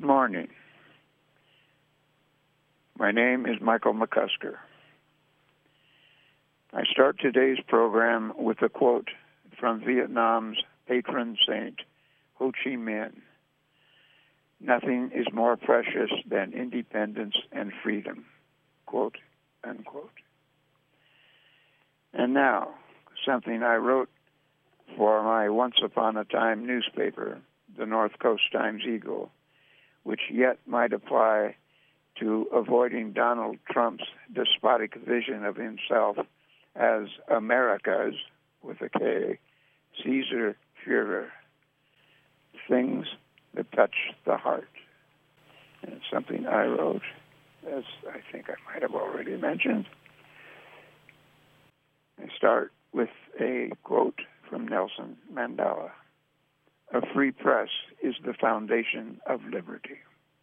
morning. My name is Michael McCusker. I start today's program with a quote from Vietnam's patron saint, Ho Chi Minh. Nothing is more precious than independence and freedom, quote, unquote. And now, something I wrote for my once-upon-a-time newspaper, the North Coast Times-Eagle, which yet might apply to avoiding Donald Trump's despotic vision of himself as America's, with a K, Caesar Führer, things that touch the heart. And it's something I wrote, as I think I might have already mentioned. I start with a quote from Nelson Mandela. A free press is the foundation of liberty.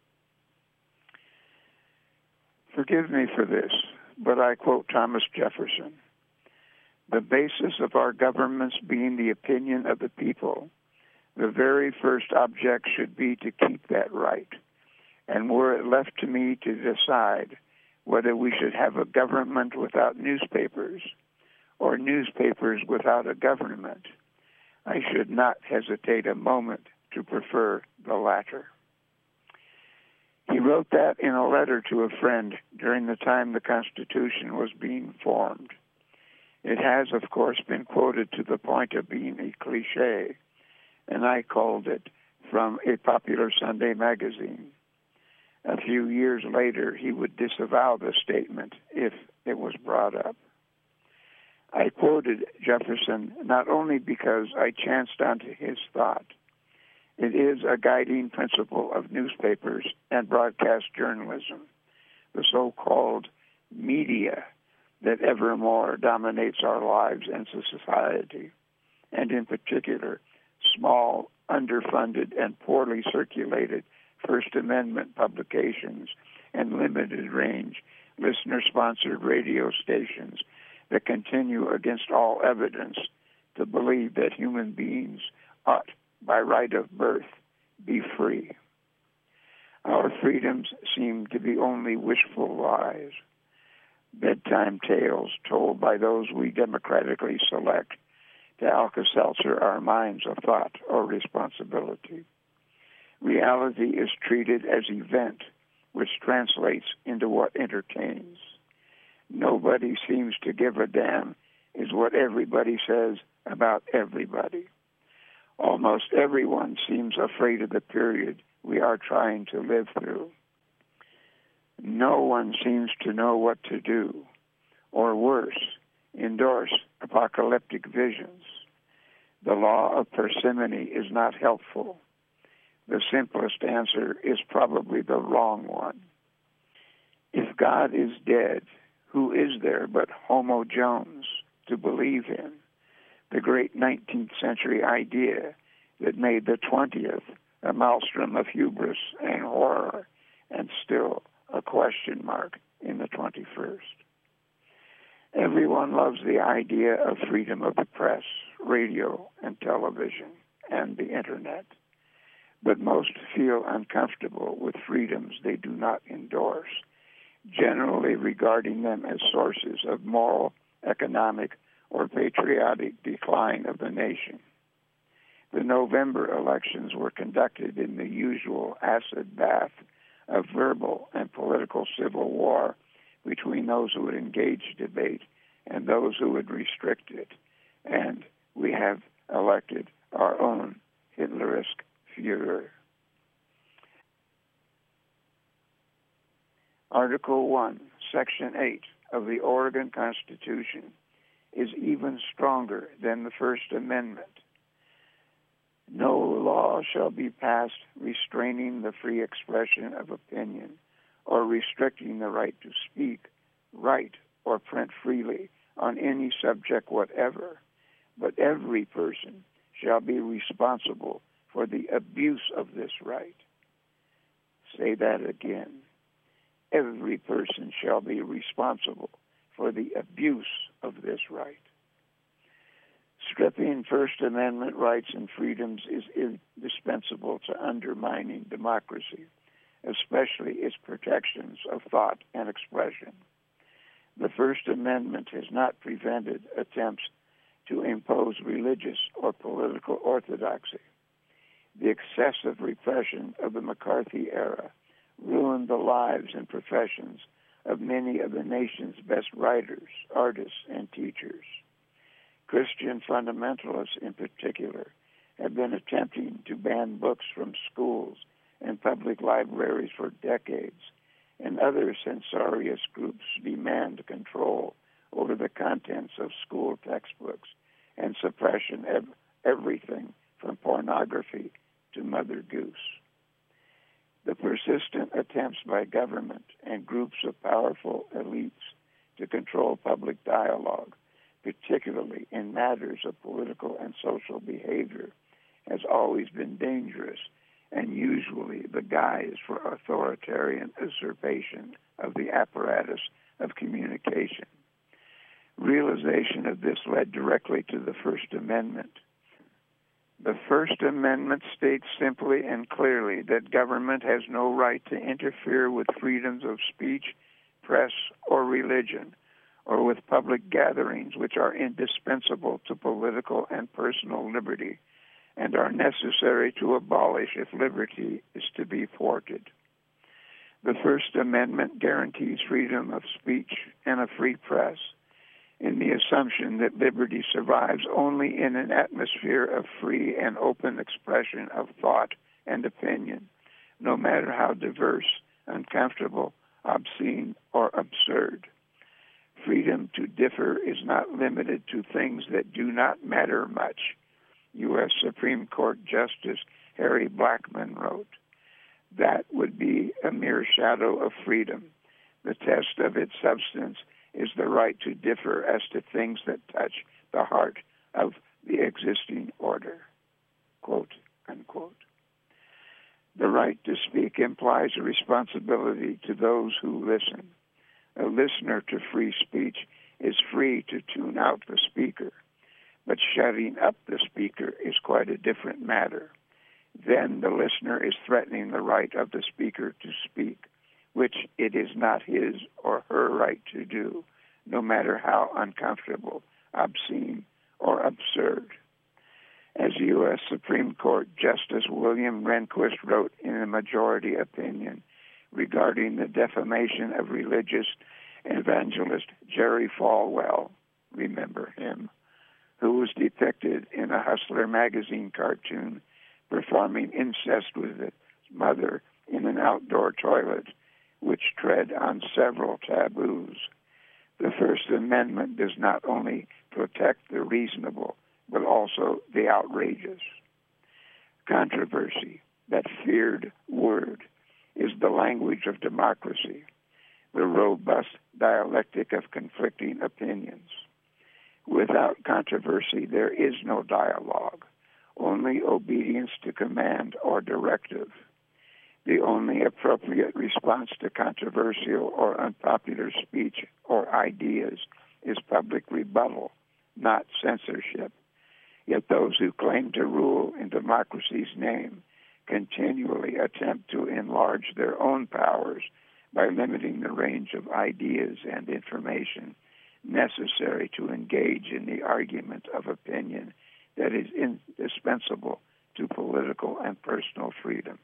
Forgive me for this, but I quote Thomas Jefferson. The basis of our governments being the opinion of the people, the very first object should be to keep that right. And were it left to me to decide whether we should have a government without newspapers or newspapers without a government, I should not hesitate a moment to prefer the latter. He wrote that in a letter to a friend during the time the Constitution was being formed. It has, of course, been quoted to the point of being a cliche, and I culled it from a popular Sunday magazine. A few years later, he would disavow the statement if it was brought up. I quoted Jefferson not only because I chanced onto his thought. It is a guiding principle of newspapers and broadcast journalism, the so-called media that ever more dominates our lives and society, and in particular, small, underfunded, and poorly circulated First Amendment publications and limited-range, listener-sponsored radio stations that continue against all evidence to believe that human beings ought, by right of birth, be free. Our freedoms seem to be only wishful lies, bedtime tales told by those we democratically select to Alka-Seltzer our minds of thought or responsibility. Reality is treated as event, which translates into what entertains. Nobody seems to give a damn is what everybody says about everybody. Almost everyone seems afraid of the period we are trying to live through. No one seems to know what to do, or worse, endorse apocalyptic visions. The law of parsimony is not helpful. The simplest answer is probably the wrong one. If God is dead, who is there but Homo Jones to believe in? The great 19th century idea that made the 20th a maelstrom of hubris and horror, and still a question mark in the 21st. Everyone loves the idea of freedom of the press, radio, and television, and the internet. But most feel uncomfortable with freedoms they do not endorse, generally regarding them as sources of moral, economic, or patriotic decline of the nation. The November elections were conducted in the usual acid bath of verbal and political civil war between those who would engage debate and those who would restrict it. And we have elected our own Hitlerisk Führer. Article 1, Section 8 of the Oregon Constitution is even stronger than the First Amendment. No law shall be passed restraining the free expression of opinion or restricting the right to speak, write, or print freely on any subject whatever, but every person shall be responsible for the abuse of this right. Say that again. Every person shall be responsible for the abuse of this right. Stripping First Amendment rights and freedoms is indispensable to undermining democracy, especially its protections of thought and expression. The First Amendment has not prevented attempts to impose religious or political orthodoxy. The excessive repression of the McCarthy era ruined the lives and professions of many of the nation's best writers, artists, and teachers. Christian fundamentalists in particular have been attempting to ban books from schools and public libraries for decades, and other censorious groups demand control over the contents of school textbooks and suppression of everything from pornography to Mother Goose. The persistent attempts by government and groups of powerful elites to control public dialogue, particularly in matters of political and social behavior, has always been dangerous and usually the guise for authoritarian usurpation of the apparatus of communication. Realization of this led directly to the First Amendment. The First Amendment states simply and clearly that government has no right to interfere with freedoms of speech, press, or religion, or with public gatherings which are indispensable to political and personal liberty and are necessary to abolish if liberty is to be thwarted. The First Amendment guarantees freedom of speech and a free press, in the assumption that liberty survives only in an atmosphere of free and open expression of thought and opinion, no matter how diverse, uncomfortable, obscene, or absurd. Freedom to differ is not limited to things that do not matter much, U.S. Supreme Court Justice Harry Blackmun wrote. That would be a mere shadow of freedom. The test of its substance is the right to differ as to things that touch the heart of the existing order. Quote, unquote. The right to speak implies a responsibility to those who listen. A listener to free speech is free to tune out the speaker, but shutting up the speaker is quite a different matter. Then the listener is threatening the right of the speaker to speak, which it is not his or her right to do, no matter how uncomfortable, obscene, or absurd. As U.S. Supreme Court Justice William Rehnquist wrote in a majority opinion regarding the defamation of religious evangelist Jerry Falwell, remember him, who was depicted in a Hustler magazine cartoon performing incest with his mother in an outdoor toilet, which tread on several taboos. The First Amendment does not only protect the reasonable, but also the outrageous. Controversy, that feared word, is the language of democracy, the robust dialectic of conflicting opinions. Without controversy, there is no dialogue, only obedience to command or directive. The only appropriate response to controversial or unpopular speech or ideas is public rebuttal, not censorship. Yet those who claim to rule in democracy's name continually attempt to enlarge their own powers by limiting the range of ideas and information necessary to engage in the argument of opinion that is indispensable to political and personal freedom.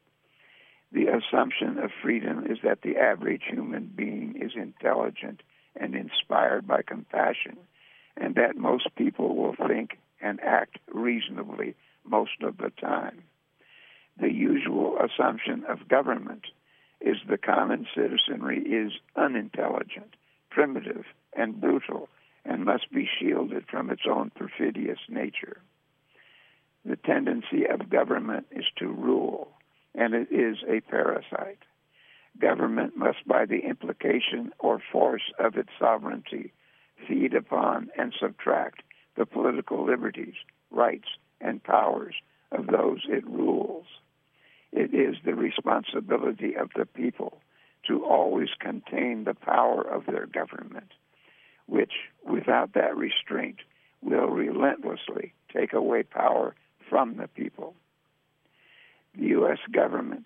The assumption of freedom is that the average human being is intelligent and inspired by compassion, and that most people will think and act reasonably most of the time. The usual assumption of government is the common citizenry is unintelligent, primitive, and brutal, and must be shielded from its own perfidious nature. The tendency of government is to rule, and it is a parasite. Government must, by the implication or force of its sovereignty, feed upon and subtract the political liberties, rights, and powers of those it rules. It is the responsibility of the people to always contain the power of their government, which, without that restraint, will relentlessly take away power from the people. The U.S. government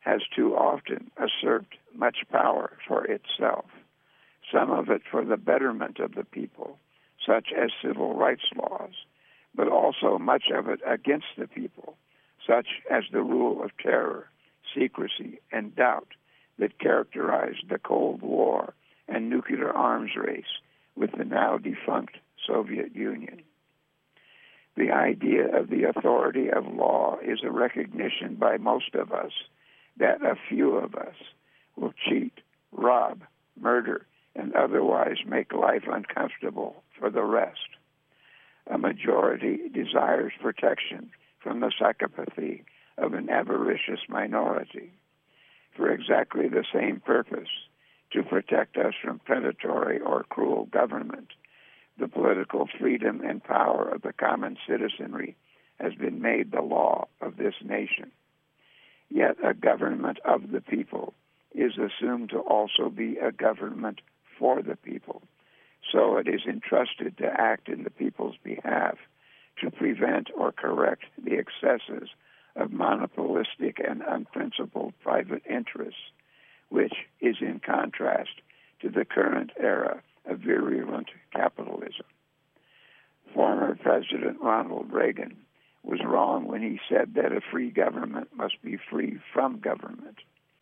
has too often usurped much power for itself, some of it for the betterment of the people, such as civil rights laws, but also much of it against the people, such as the rule of terror, secrecy, and doubt that characterized the Cold War and nuclear arms race with the now defunct Soviet Union. The idea of the authority of law is a recognition by most of us that a few of us will cheat, rob, murder, and otherwise make life uncomfortable for the rest. A majority desires protection from the psychopathy of an avaricious minority for exactly the same purpose, to protect us from predatory or cruel government. The political freedom and power of the common citizenry has been made the law of this nation. Yet a government of the people is assumed to also be a government for the people, so it is entrusted to act in the people's behalf to prevent or correct the excesses of monopolistic and unprincipled private interests, which is in contrast to the current era of virulent capitalism. Former President Ronald Reagan was wrong when he said that a free government must be free from government.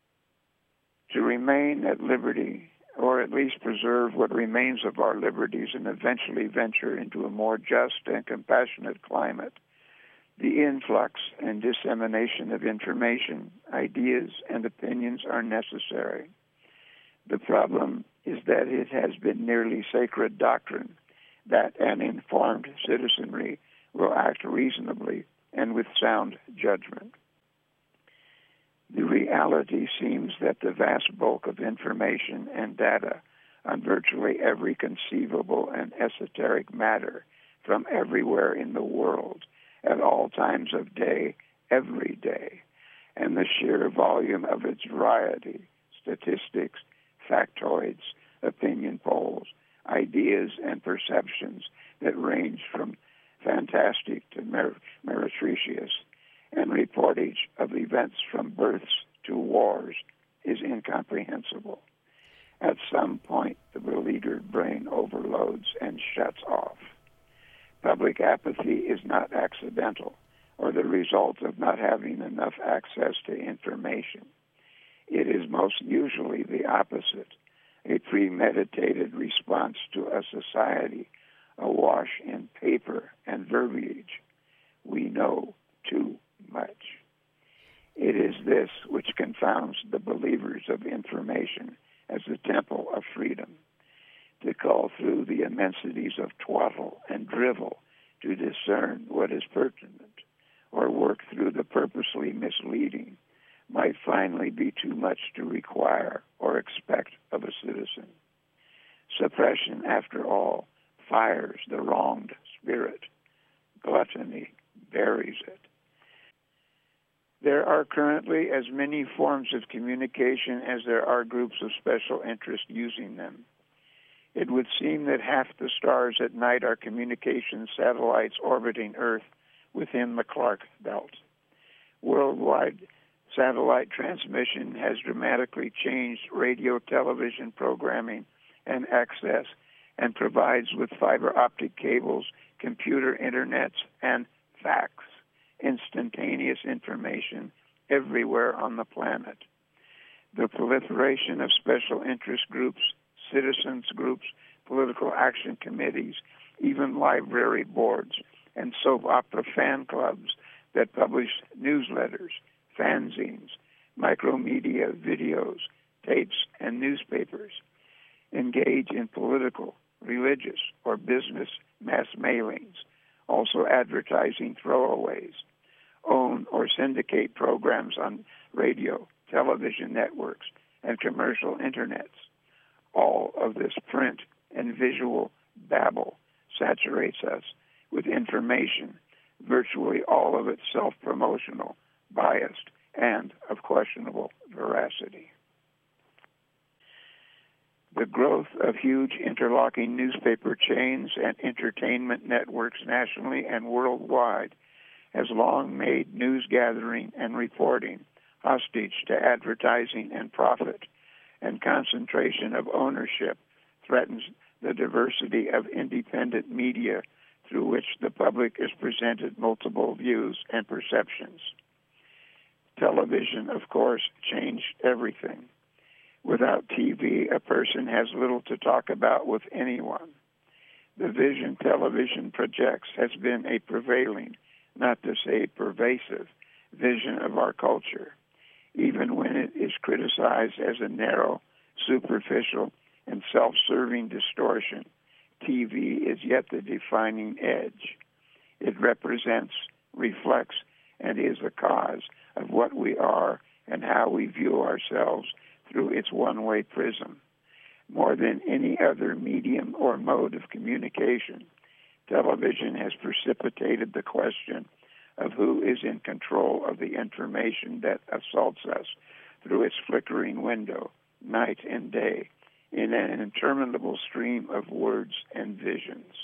To remain at liberty, or at least preserve what remains of our liberties and eventually venture into a more just and compassionate climate, the influx and dissemination of information, ideas, and opinions are necessary. The problem is that it has been nearly sacred doctrine that an informed citizenry will act reasonably and with sound judgment. The reality seems that the vast bulk of information and data on virtually every conceivable and esoteric matter from everywhere in the world at all times of day, every day, and the sheer volume of its variety, statistics, factoids, opinion polls, ideas, and perceptions that range from fantastic to meretricious, and reportage of events from births to wars is incomprehensible. At some point, the beleaguered brain overloads and shuts off. Public apathy is not accidental or the result of not having enough access to information. It is most usually the opposite, a premeditated response to a society awash in paper and verbiage. We know too much. It is this which confounds the believers of information as the temple of freedom. To call through the immensities of twaddle and drivel to discern what is pertinent, or work through the purposely misleading, might finally be too much to require or expect of a citizen. Suppression, after all, fires the wronged spirit. Gluttony buries it. There are currently as many forms of communication as there are groups of special interest using them. It would seem that half the stars at night are communication satellites orbiting Earth within the Clark Belt. Worldwide satellite transmission has dramatically changed radio, television programming and access, and provides with fiber optic cables, computer internets, and fax, instantaneous information everywhere on the planet. The proliferation of special interest groups, citizens groups, political action committees, even library boards, and soap opera fan clubs that publish newsletters, fanzines, micromedia videos, tapes, and newspapers, engage in political, religious, or business mass mailings, also advertising throwaways, own or syndicate programs on radio, television networks, and commercial internets. All of this print and visual babble saturates us with information, virtually all of it self-promotional, biased, and of questionable veracity. The growth of huge interlocking newspaper chains and entertainment networks nationally and worldwide has long made news gathering and reporting hostage to advertising and profit, and concentration of ownership threatens the diversity of independent media through which the public is presented multiple views and perceptions. Television, of course, changed everything. Without TV, a person has little to talk about with anyone. The vision television projects has been a prevailing, not to say pervasive, vision of our culture, even when it is criticized as a narrow, superficial, and self-serving distortion. TV is yet the defining edge. It represents, reflects, and is the cause of what we are and how we view ourselves through its one-way prism. More than any other medium or mode of communication, television has precipitated the question of who is in control of the information that assaults us through its flickering window, night and day, in an interminable stream of words and visions.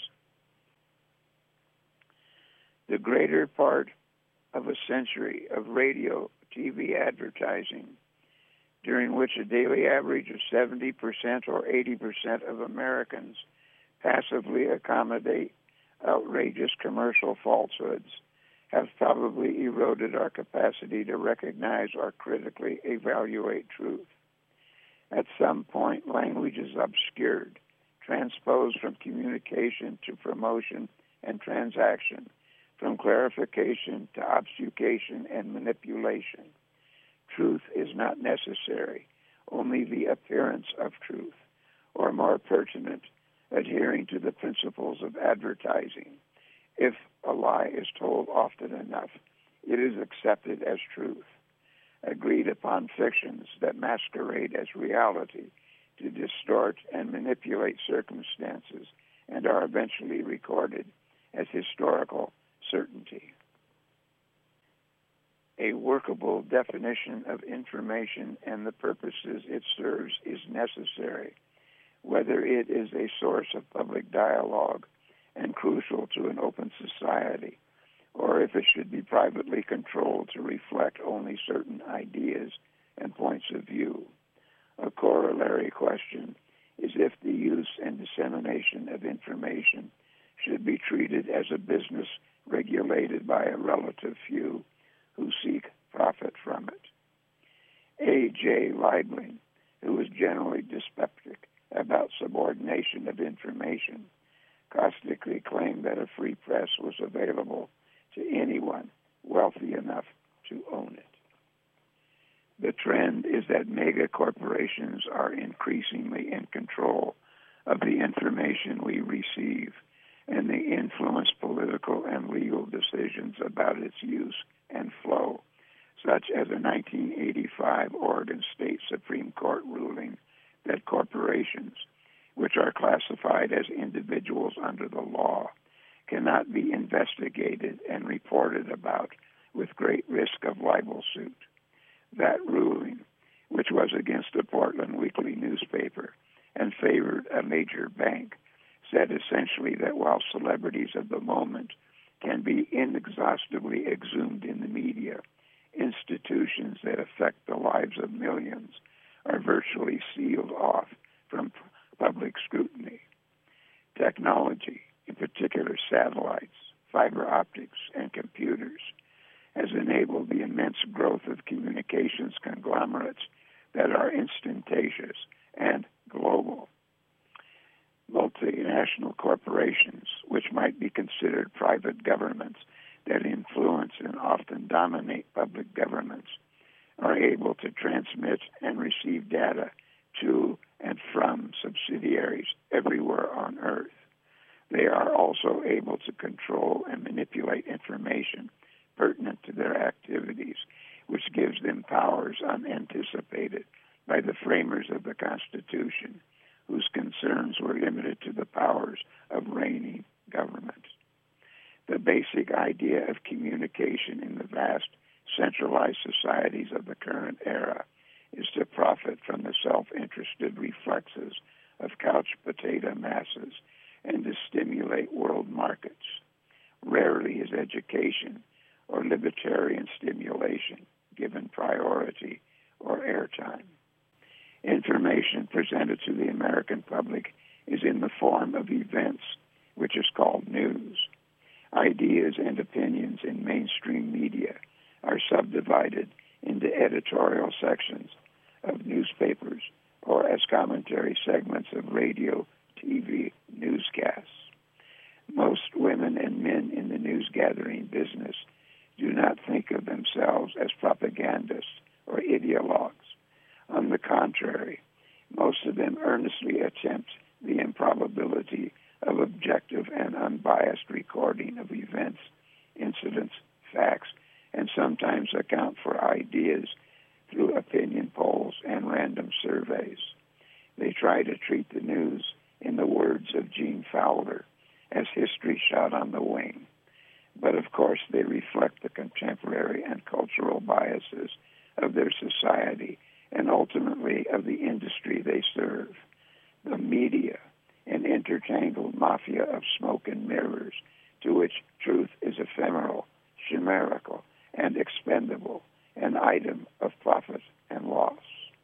The greater part of a century of radio, TV advertising, during which a daily average of 70% or 80% of Americans passively accommodate outrageous commercial falsehoods, have probably eroded our capacity to recognize or critically evaluate truth. At some point, language is obscured, transposed from communication to promotion and transaction, from clarification to obfuscation and manipulation. Truth is not necessary, only the appearance of truth, or more pertinent, adhering to the principles of advertising. If a lie is told often enough, it is accepted as truth. Agreed upon fictions that masquerade as reality to distort and manipulate circumstances and are eventually recorded as historical certainty. A workable definition of information and the purposes it serves is necessary, whether it is a source of public dialogue and crucial to an open society, or if it should be privately controlled to reflect only certain ideas and points of view. A corollary question is if the use and dissemination of information should be treated as a business regulated by a relative few who seek profit from it. A.J. Leibling, who was generally dyspeptic about subordination of information, caustically claimed that a free press was available to anyone wealthy enough to own it. The trend is that mega corporations are increasingly in control of the information we receive, and they influence political and legal decisions about its use and flow, such as a 1985 Oregon State Supreme Court ruling that corporations, which are classified as individuals under the law, cannot be investigated and reported about with great risk of libel suit. That ruling, which was against the Portland Weekly newspaper and favored a major bank, said essentially that while celebrities of the moment can be inexhaustibly exhumed in the media, institutions that affect the lives of millions are virtually sealed off from public scrutiny. Technology, in particular satellites, fiber optics, and computers, has enabled the immense growth of communications conglomerates that are instantaneous and global. Multinational corporations, which might be considered private governments that influence and often dominate public governments, are able to transmit and receive data to and from subsidiaries everywhere on Earth. They are also able to control and manipulate information pertinent to their activities, which gives them powers unanticipated by the framers of the Constitution, whose concerns were limited to the powers of reigning government. The basic idea of communication in the vast centralized societies of the current era is to profit from the self-interested reflexes of couch potato masses and to stimulate world markets. Rarely is education or libertarian stimulation given priority or airtime. Information presented to the American public is in the form of events, which is called news. Ideas and opinions in mainstream media are subdivided into editorial sections of newspapers or as commentary segments of radio, TV, newscasts. Most women and men in the news-gathering business do not think of themselves as propagandists or ideologues. On the contrary, most of them earnestly attempt the improbability of objective and unbiased recording of events, incidents, facts, and sometimes account for ideas through opinion polls and random surveys. They try to treat the news, in the words of Gene Fowler, as history shot on the wing. But of course they reflect the contemporary and cultural biases of their society and ultimately of the industry they serve. The media, an intertangled mafia of smoke and mirrors to which truth is ephemeral, chimerical, and expendable, an item of profit and loss.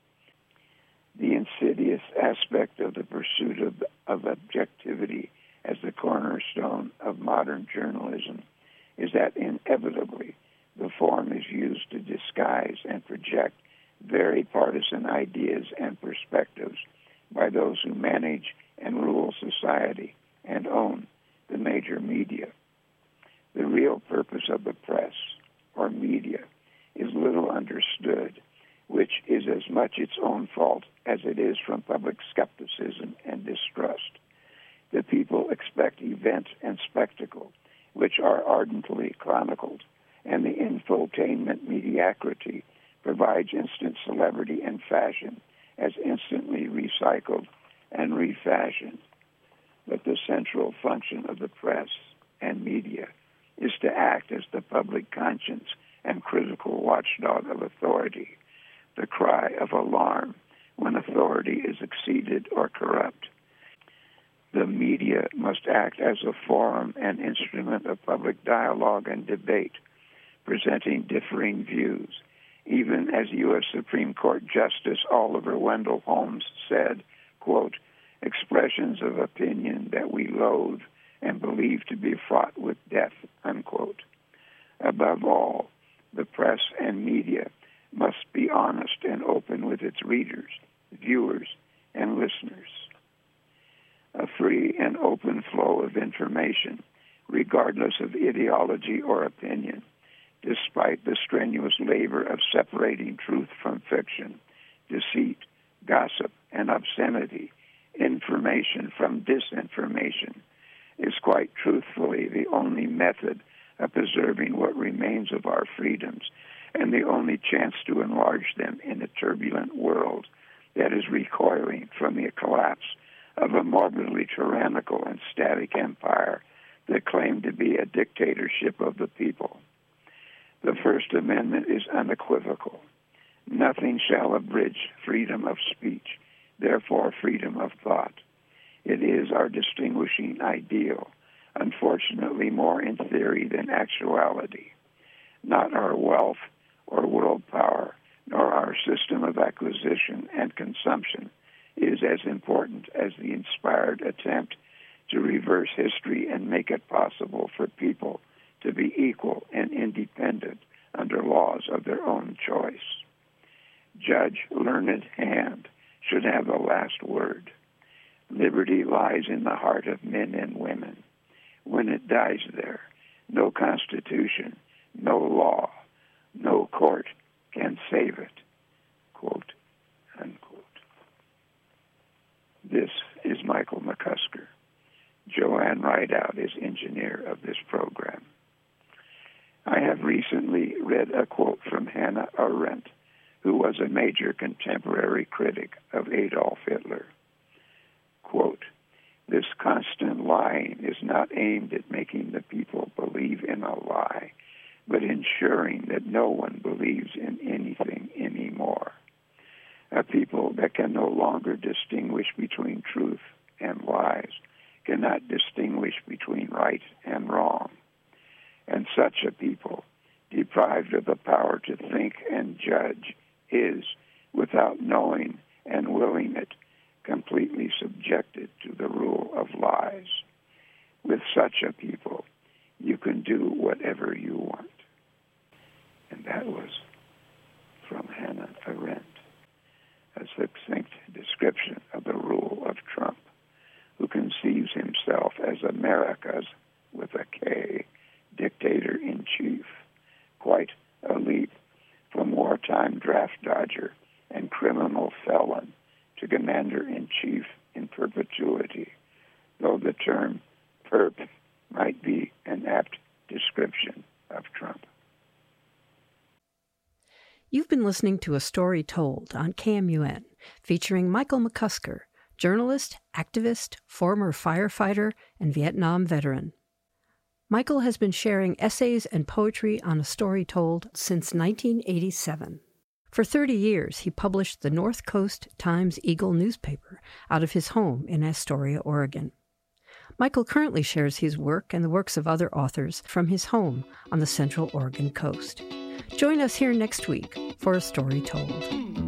The insidious aspect of the pursuit of objectivity as the cornerstone of modern journalism is that inevitably the form is used to disguise and project very partisan ideas and perspectives by those who manage and rule society and own the major media. The real purpose of the press, or media, is little understood, which is as much its own fault as it is from public skepticism and distrust. The people expect event and spectacle, which are ardently chronicled, and the infotainment mediocrity provides instant celebrity and fashion as instantly recycled and refashioned. But the central function of the press and media is to act as the public conscience and critical watchdog of authority, the cry of alarm when authority is exceeded or corrupt. The media must act as a forum and instrument of public dialogue and debate, presenting differing views, even as U.S. Supreme Court Justice Oliver Wendell Holmes said, quote, expressions of opinion that we loathe and believe to be fraught with death, unquote. Above all, the press and media must be honest and open with its readers, viewers, and listeners. A free and open flow of information, regardless of ideology or opinion, despite the strenuous labor of separating truth from fiction, deceit, gossip, and obscenity, information from disinformation, is quite truthfully the only method of preserving what remains of our freedoms and the only chance to enlarge them in a turbulent world that is recoiling from the collapse of a morbidly tyrannical and static empire that claimed to be a dictatorship of the people. The First Amendment is unequivocal. Nothing shall abridge freedom of speech, therefore freedom of thought. It is our distinguishing ideal, unfortunately more in theory than actuality. Not our wealth or world power, nor our system of acquisition and consumption is as important as the inspired attempt to reverse history and make it possible for people to be equal and independent under laws of their own choice. Judge Learned Hand should have the last word. Liberty lies in the heart of men and women. When it dies there, no constitution, no law, no court can save it. Quote, unquote. This is Michael McCusker. Joanne Rideout is engineer of this program. I have recently read a quote from Hannah Arendt, who was a major contemporary critic of Adolf Hitler. Quote, this constant lying is not aimed at making the people believe in a lie, but ensuring that no one believes in anything anymore. A people that can no longer distinguish between truth and lies cannot distinguish between right and wrong. And such a people, deprived deprived of the power to think and judge, is, without knowing and willing it, completely subjected to the rule of lies. With such a people, you can do whatever you want. And that was from Hannah Arendt, a succinct description of the rule of Trump, who conceives himself as America's, with a K, dictator-in-chief. Quite a leap from wartime draft dodger and criminal felon to commander-in-chief in perpetuity, though the term perp might be an apt description of Trump. You've been listening to A Story Told on KMUN, featuring Michael McCusker, journalist, activist, former firefighter, and Vietnam veteran. Michael has been sharing essays and poetry on A Story Told since 1987. For 30 years, he published the North Coast Times-Eagle newspaper out of his home in Astoria, Oregon. Michael currently shares his work and the works of other authors from his home on the Central Oregon coast. Join us here next week for A Story Told.